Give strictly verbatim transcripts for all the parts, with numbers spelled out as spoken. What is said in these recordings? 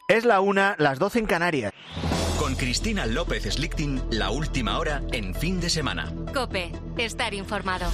Es la una, las doce en Canarias. Con Cristina López Slichting, la última hora en fin de semana. COPE, estar informado.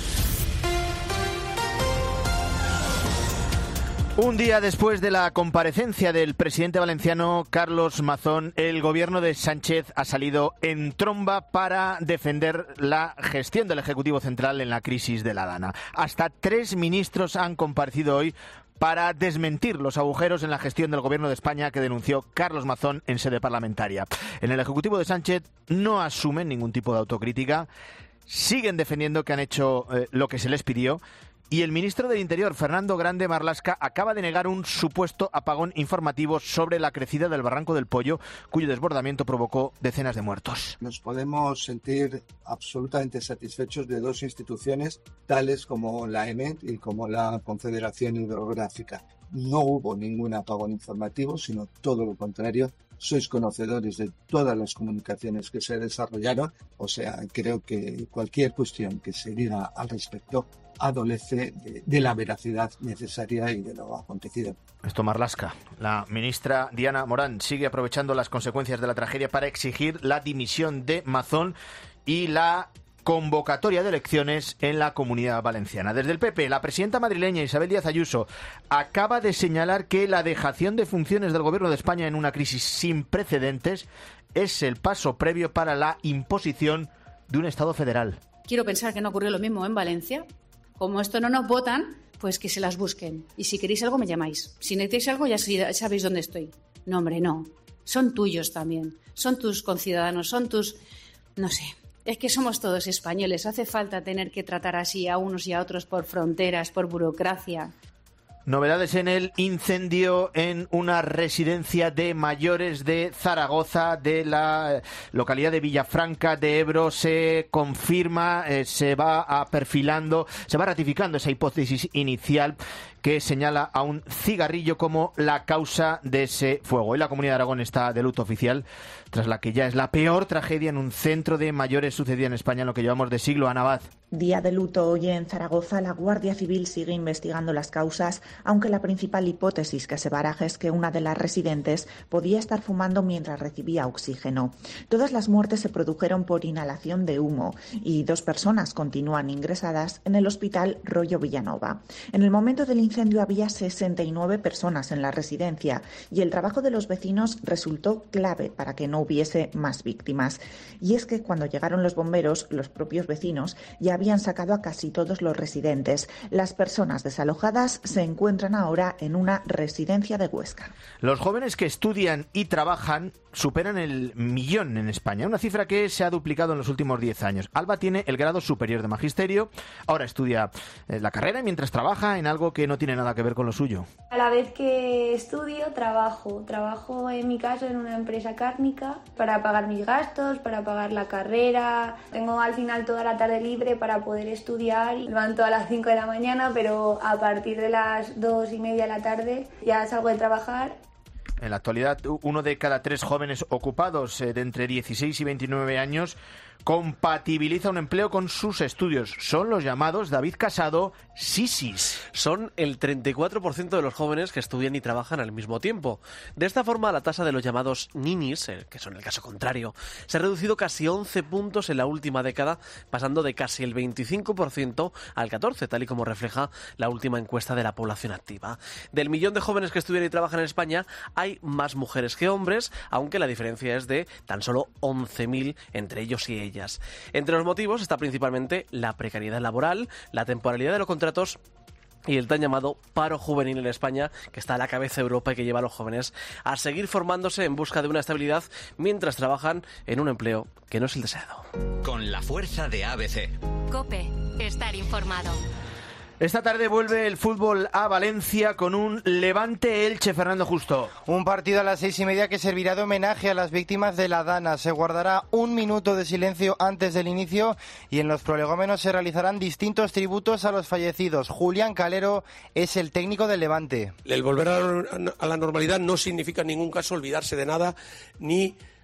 Un día después de la comparecencia del presidente valenciano Carlos Mazón, el gobierno de Sánchez ha salido en tromba para defender la gestión del Ejecutivo Central en la crisis de la Dana. Hasta tres ministros han comparecido hoy para desmentir los agujeros en la gestión del Gobierno de España que denunció Carlos Mazón en sede parlamentaria. En el Ejecutivo de Sánchez no asumen ningún tipo de autocrítica, siguen defendiendo que han hecho eh, lo que se les pidió. Y el ministro del Interior, Fernando Grande Marlaska, acaba de negar un supuesto apagón informativo sobre la crecida del Barranco del Pollo, cuyo desbordamiento provocó decenas de muertos. Nos podemos sentir absolutamente satisfechos de dos instituciones, tales como la E M E T y como la Confederación Hidrográfica. No hubo ningún apagón informativo, sino todo lo contrario. Sois conocedores de todas las comunicaciones que se desarrollaron, o sea, creo que cualquier cuestión que se diga al respecto adolece de, de la veracidad necesaria y de lo acontecido. Esto Marlaska. La ministra Diana Morán sigue aprovechando las consecuencias de la tragedia para exigir la dimisión de Mazón y la convocatoria de elecciones en la Comunidad Valenciana. Desde el P P, la presidenta madrileña Isabel Díaz Ayuso acaba de señalar que la dejación de funciones del Gobierno de España en una crisis sin precedentes es el paso previo para la imposición de un Estado federal. Quiero pensar que no ocurrió lo mismo en Valencia. Como esto no nos votan, pues que se las busquen. Y si queréis algo, me llamáis. Si necesitáis algo, ya sabéis dónde estoy. No, hombre, no. Son tuyos también. Son tus conciudadanos, son tus... no sé. Es que somos todos españoles. Hace falta tener que tratar así a unos y a otros por fronteras, por burocracia. Novedades en el incendio en una residencia de mayores de Zaragoza, de la localidad de Villafranca de Ebro. Se confirma, eh, se va a perfilando, se va ratificando esa hipótesis inicial que señala a un cigarrillo como la causa de ese fuego. Hoy la Comunidad de Aragón está de luto oficial tras la que ya es la peor tragedia en un centro de mayores sucedida en España en lo que llevamos de siglo. Ana Abad. Día de luto hoy en Zaragoza. La Guardia Civil sigue investigando las causas, aunque la principal hipótesis que se baraja es que una de las residentes podía estar fumando mientras recibía oxígeno. Todas las muertes se produjeron por inhalación de humo y dos personas continúan ingresadas en el Hospital Rollo Villanova. En el momento del incendio había sesenta y nueve personas en la residencia y el trabajo de los vecinos resultó clave para que no hubiese más víctimas. Y es que cuando llegaron los bomberos, los propios vecinos ya habían sacado a casi todos los residentes. Las personas desalojadas se encuentran ahora en una residencia de Huesca. Los jóvenes que estudian y trabajan superan el millón en España, una cifra que se ha duplicado en los últimos diez años. Alba tiene el grado superior de magisterio, ahora estudia la carrera mientras trabaja en algo que no tiene nada que ver con lo suyo. A la vez que estudio, trabajo. Trabajo en mi caso en una empresa cárnica para pagar mis gastos, para pagar la carrera. Tengo al final toda la tarde libre para poder estudiar. Me levanto a las cinco de la mañana, pero a partir de las dos y media de la tarde ya salgo de trabajar. En la actualidad, uno de cada tres jóvenes ocupados eh, de entre dieciséis y veintinueve años compatibiliza un empleo con sus estudios. Son los llamados, David Casado, sisis. Son el treinta y cuatro por ciento de los jóvenes que estudian y trabajan al mismo tiempo. De esta forma, la tasa de los llamados ninis, que son el caso contrario, se ha reducido casi once puntos en la última década, pasando de casi el veinticinco por ciento al catorce por ciento, tal y como refleja la última encuesta de la población activa. Del millón de jóvenes que estudian y trabajan en España, hay más mujeres que hombres, aunque la diferencia es de tan solo once mil entre ellos y ellas. Entre los motivos está principalmente la precariedad laboral, la temporalidad de los contratos y el tan llamado paro juvenil en España, que está a la cabeza de Europa y que lleva a los jóvenes a seguir formándose en busca de una estabilidad mientras trabajan en un empleo que no es el deseado. Con la fuerza de A B C. COPE, estar informado. Esta tarde vuelve el fútbol a Valencia con un Levante-Elche. Fernando Justo. Un partido a las seis y media que servirá de homenaje a las víctimas de la Dana. Se guardará un minuto de silencio antes del inicio y en los prolegómenos se realizarán distintos tributos a los fallecidos. Julián Calero es el técnico del Levante. El volver a la normalidad no significa en ningún caso olvidarse de nada ni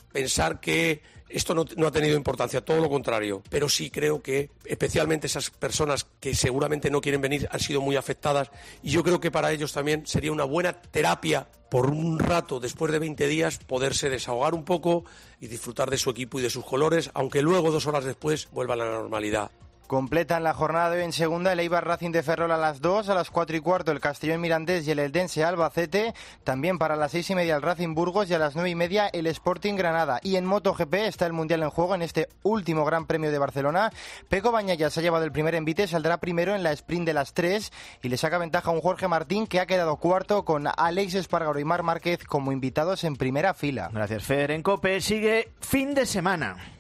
pensar que esto no, no ha tenido importancia, todo lo contrario, pero sí creo que especialmente esas personas que seguramente no quieren venir han sido muy afectadas y yo creo que para ellos también sería una buena terapia por un rato, después de veinte días, poderse desahogar un poco y disfrutar de su equipo y de sus colores, aunque luego dos horas después vuelva a la normalidad. Completan la jornada de hoy en segunda el Eibar Racing de Ferrol a las dos, a las cuatro y cuarto el Castellón Mirandés y el Eldense Albacete, también para las seis y media el Racing Burgos y a las nueve y media el Sporting Granada. Y en MotoGP está el Mundial en juego en este último Gran Premio de Barcelona. Pecco Bagnaia se ha llevado el primer envite, saldrá primero en la sprint de las tres y le saca ventaja a un Jorge Martín que ha quedado cuarto con Alex Espargaro y Marc Márquez como invitados en primera fila. Gracias, Fer. En COPE sigue fin de semana.